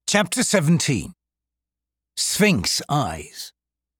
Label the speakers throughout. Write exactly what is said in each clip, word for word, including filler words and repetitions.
Speaker 1: Chapter seventeen. Sphinx Eyes.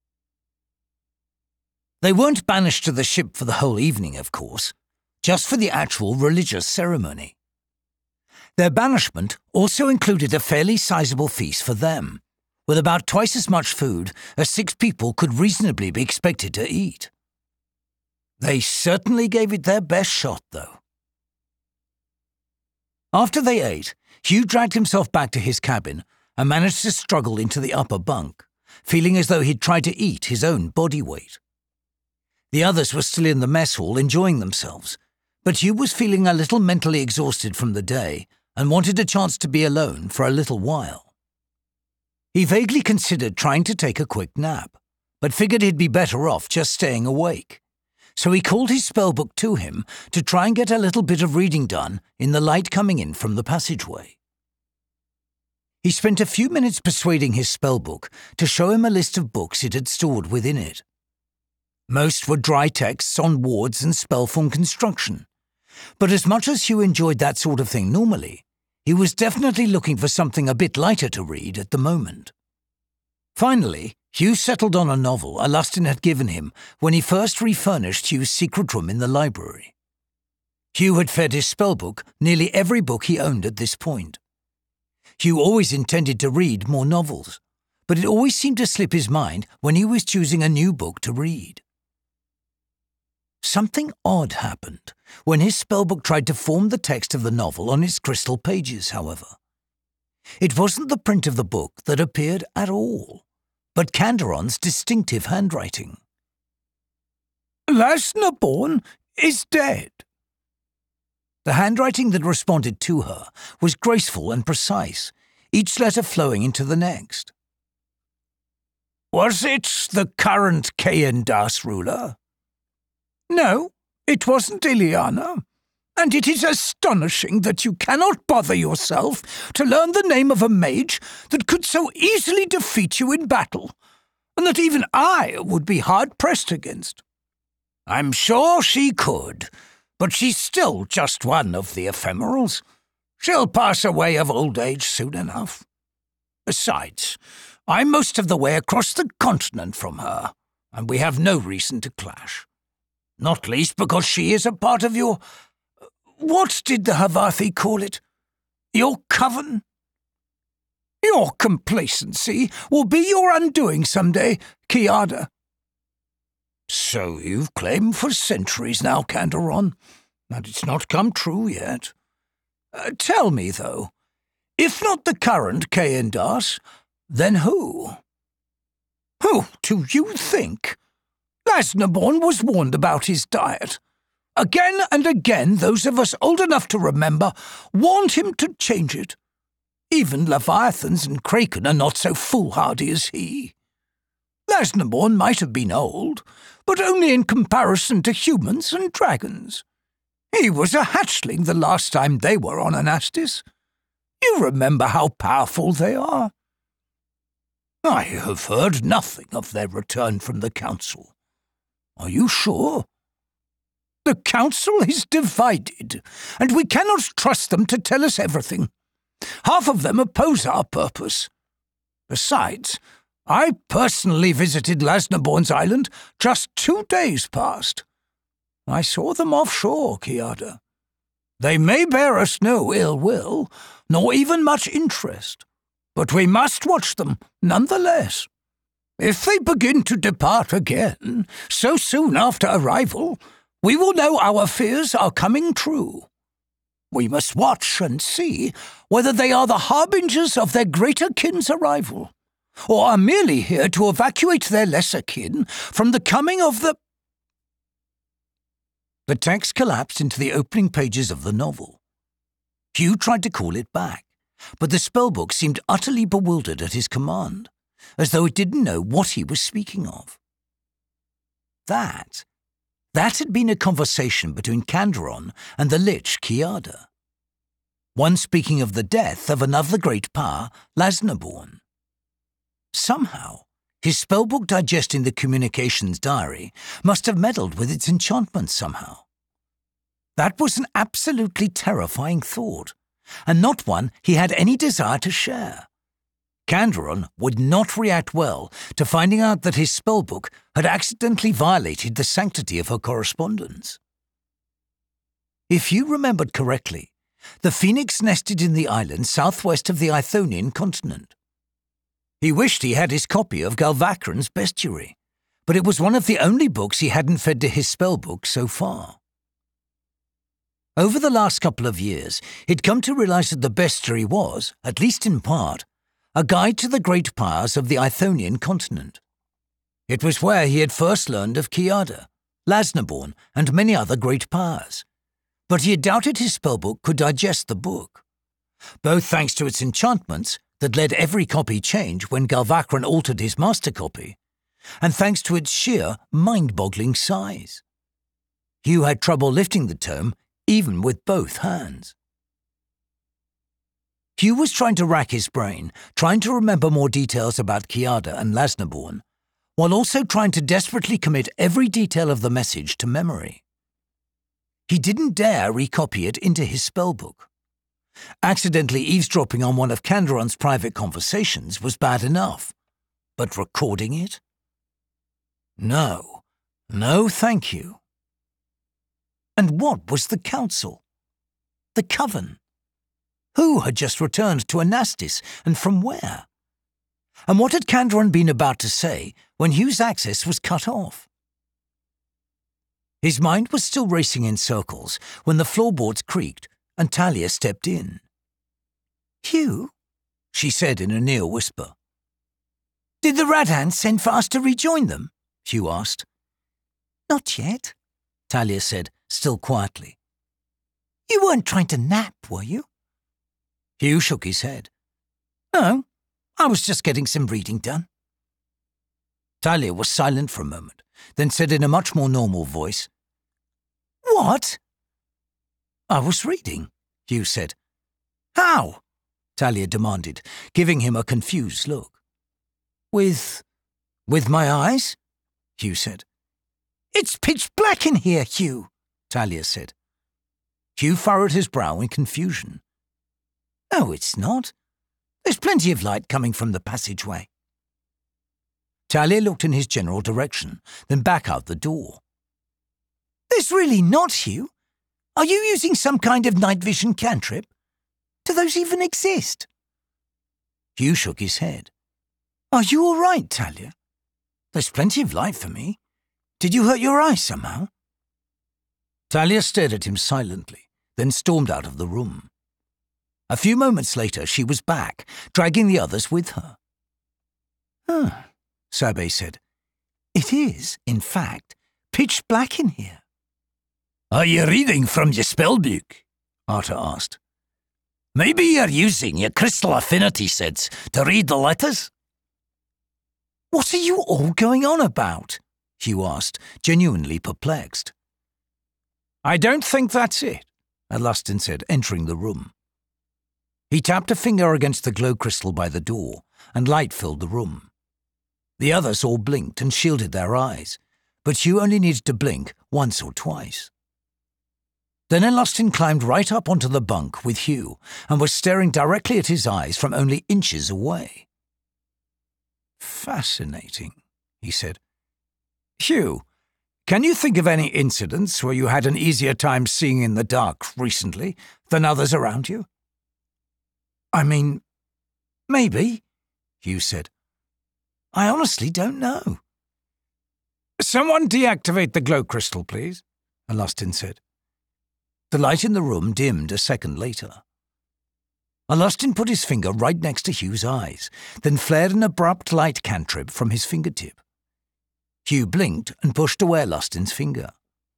Speaker 1: They weren't banished to the ship for the whole evening, of course, just for the actual religious ceremony. Their banishment also included a fairly sizable feast for them, with about twice as much food as six people could reasonably be expected to eat. They certainly gave it their best shot, though. After they ate, Hugh dragged himself back to his cabin and managed to struggle into the upper bunk, feeling as though he'd tried to eat his own body weight. The others were still in the mess hall enjoying themselves, but Hugh was feeling a little mentally exhausted from the day and wanted a chance to be alone for a little while. He vaguely considered trying to take a quick nap, but figured he'd be better off just staying awake. So he called his spellbook to him to try and get a little bit of reading done in the light coming in from the passageway. He spent a few minutes persuading his spellbook to show him a list of books it had stored within it. Most were dry texts on wards and spellform construction, but as much as Hugh enjoyed that sort of thing normally, he was definitely looking for something a bit lighter to read at the moment. Finally, Hugh settled on a novel Alustin had given him when he first refurnished Hugh's secret room in the library. Hugh had fed his spellbook nearly every book he owned at this point. Hugh always intended to read more novels, but it always seemed to slip his mind when he was choosing a new book to read. Something odd happened when his spellbook tried to form the text of the novel on its crystal pages, however. It wasn't the print of the book that appeared at all, but Canderon's distinctive handwriting. "Lasnaborn is dead." The handwriting that responded to her was graceful and precise, each letter flowing into the next. "Was it the current Cayendas ruler?" "No, it wasn't Ileana, and it is astonishing that you cannot bother yourself to learn the name of a mage that could so easily defeat you in battle, and that even I would be hard-pressed against." "I'm sure she could, but she's still just one of the ephemerals. She'll pass away of old age soon enough. Besides, I'm most of the way across the continent from her, and we have no reason to clash. Not least because she is a part of your... What did the Havathi call it? Your coven? Your complacency will be your undoing someday, Kiada." "So you've claimed for centuries now, Canderon, and it's not come true yet. Uh, tell me, though, if not the current Cayendas, then who?" "Who do you think? Lasnaborn was warned about his diet. Again and again, those of us old enough to remember warned him to change it. Even Leviathans and Kraken are not so foolhardy as he. Lasnaborn might have been old, but only in comparison to humans and dragons. He was a hatchling the last time they were on Anastis. You remember how powerful they are." "I have heard nothing of their return from the council. Are you sure?" "The council is divided, and we cannot trust them to tell us everything. Half of them oppose our purpose. Besides, I personally visited Lasnaborn's island just two days past. I saw them offshore, Kiada. They may bear us no ill will, nor even much interest, but we must watch them nonetheless. If they begin to depart again, so soon after arrival, we will know our fears are coming true. We must watch and see whether they are the harbingers of their greater kin's arrival, or are merely here to evacuate their lesser kin from the coming of the—" The text collapsed into the opening pages of the novel. Hugh tried to call it back, but the spellbook seemed utterly bewildered at his command, as though it didn't know what he was speaking of. That, that had been a conversation between Canderon and the Lich Kiada. One speaking of the death of another great power, Lasnaborn. Somehow, his spellbook digesting the communications diary must have meddled with its enchantment somehow. That was an absolutely terrifying thought, and not one he had any desire to share. Canderon would not react well to finding out that his spellbook had accidentally violated the sanctity of her correspondence. If you remembered correctly, the phoenix nested in the island southwest of the Ithonian continent. He wished he had his copy of Galvacran's bestiary, but it was one of the only books he hadn't fed to his spellbook so far. Over the last couple of years, he'd come to realize that the bestiary was, at least in part, a guide to the great powers of the Ithonian continent. It was where he had first learned of Kiada, Lasnaborn, and many other great powers, but he had doubted his spellbook could digest the book, both thanks to its enchantments that let every copy change when Galvacran altered his master copy, and thanks to its sheer, mind-boggling size. Hugh had trouble lifting the tome, even with both hands. Hugh was trying to rack his brain, trying to remember more details about Kiada and Lasnaborn, while also trying to desperately commit every detail of the message to memory. He didn't dare recopy it into his spellbook. Accidentally eavesdropping on one of Canderon's private conversations was bad enough, but recording it? No, no thank you. And what was the council? The coven? Who had just returned to Anastis, and from where? And what had Canderon been about to say when Hugh's access was cut off? His mind was still racing in circles when the floorboards creaked and Talia stepped in. "Hugh?" she said in a near whisper. "Did the Radhans send for us to rejoin them?" Hugh asked. "Not yet," Talia said, still quietly. "You weren't trying to nap, were you?" Hugh shook his head. "No, I was just getting some reading done." Talia was silent for a moment, then said in a much more normal voice, "What?" "I was reading," Hugh said. "How?" Talia demanded, giving him a confused look. With... with my eyes?" Hugh said. "It's pitch black in here, Hugh," Talia said. Hugh furrowed his brow in confusion. "No, it's not. There's plenty of light coming from the passageway." Talia looked in his general direction, then back out the door. "There's really not, Hugh. Are you using some kind of night vision cantrip? Do those even exist?" Hugh shook his head. "Are you all right, Talia? There's plenty of light for me. Did you hurt your eye somehow?" Talia stared at him silently, then stormed out of the room. A few moments later, she was back, dragging the others with her. "Huh," Sabé said. "It is, in fact, pitch black in here." "Are you reading from your spellbook?" Arta asked. "Maybe you're using your crystal affinity sense to read the letters?" "What are you all going on about?" Hugh asked, genuinely perplexed. "I don't think that's it," Alastin said, entering the room. He tapped a finger against the glow crystal by the door, and light filled the room. The others all blinked and shielded their eyes, but Hugh only needed to blink once or twice. Then Alastin climbed right up onto the bunk with Hugh and was staring directly at his eyes from only inches away. "Fascinating," he said. "Hugh, can you think of any incidents where you had an easier time seeing in the dark recently than others around you?" "I mean, maybe," Hugh said. "I honestly don't know." "Someone deactivate the glow crystal, please," Alastin said. The light in the room dimmed a second later. Alastin put his finger right next to Hugh's eyes, then flared an abrupt light cantrip from his fingertip. Hugh blinked and pushed away Alastin's finger.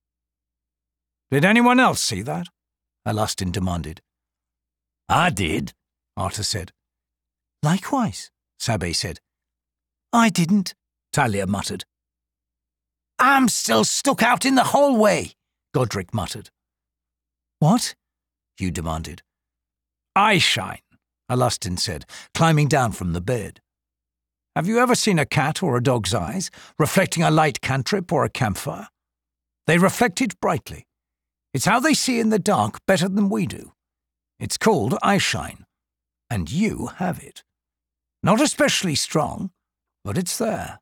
Speaker 1: "Did anyone else see that?" Alastin demanded. "I did," Arta said. "Likewise," Sabé said. "I didn't," Talia muttered. "I'm still stuck out in the hallway," Godric muttered. "What?" Hugh demanded. "Eyeshine," Alastin said, climbing down from the bed. "Have you ever seen a cat or a dog's eyes reflecting a light cantrip or a campfire? They reflect it brightly. It's how they see in the dark better than we do. It's called eyeshine, and you have it." Not especially strong, but it's there.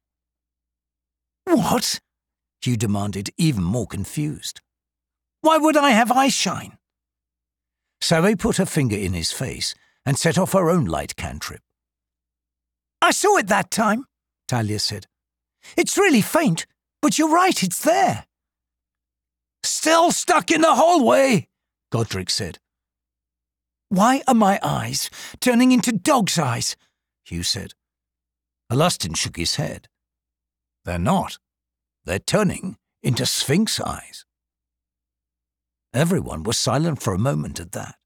Speaker 1: What? Hugh demanded, even more confused. Why would I have eyeshine? Sabe put her finger in his face and set off her own light cantrip. I saw it that time, Talia said. It's really faint, but you're right, it's there. Still stuck in the hallway, Godric said. Why are my eyes turning into dog's eyes? Hugh said. Alustin shook his head. They're not. They're turning into sphinx eyes. Everyone was silent for a moment at that.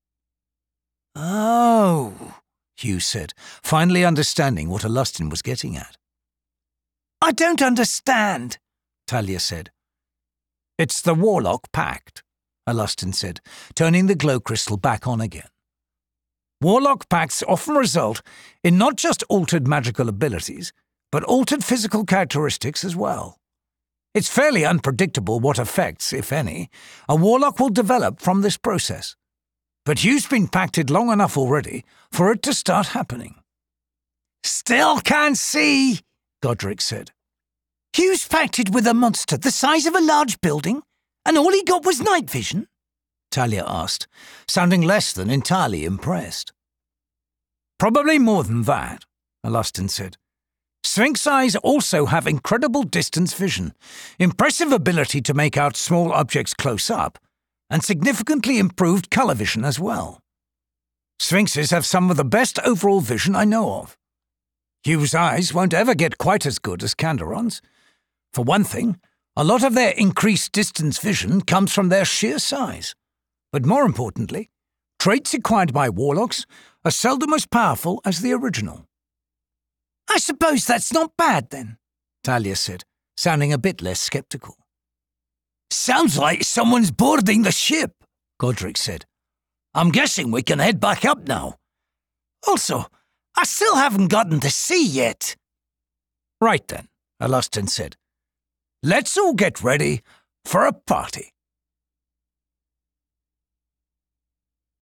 Speaker 1: Oh, Hugh said, finally understanding what Alustin was getting at. I don't understand, Talia said. It's the Warlock Pact, Alustin said, turning the glow crystal back on again. Warlock Pacts often result in not just altered magical abilities, but altered physical characteristics as well. It's fairly unpredictable what effects, if any, a Warlock will develop from this process. But Hugh's been pacted long enough already for it to start happening. Still can't see, Godric said. Hugh's pacted with a monster the size of a large building, and all he got was night vision? Talia asked, sounding less than entirely impressed. Probably more than that, Alustin said. Sphinx eyes also have incredible distance vision, impressive ability to make out small objects close up, and significantly improved color vision as well. Sphinxes have some of the best overall vision I know of. Hugh's eyes won't ever get quite as good as Kandaron's. For one thing, a lot of their increased distance vision comes from their sheer size. But more importantly, traits acquired by warlocks are seldom as powerful as the original. I suppose that's not bad, then, Talia said, sounding a bit less skeptical. Sounds like someone's boarding the ship, Godric said. I'm guessing we can head back up now. Also, I still haven't gotten to sea yet. Right then, Alustin said. Let's all get ready for a party.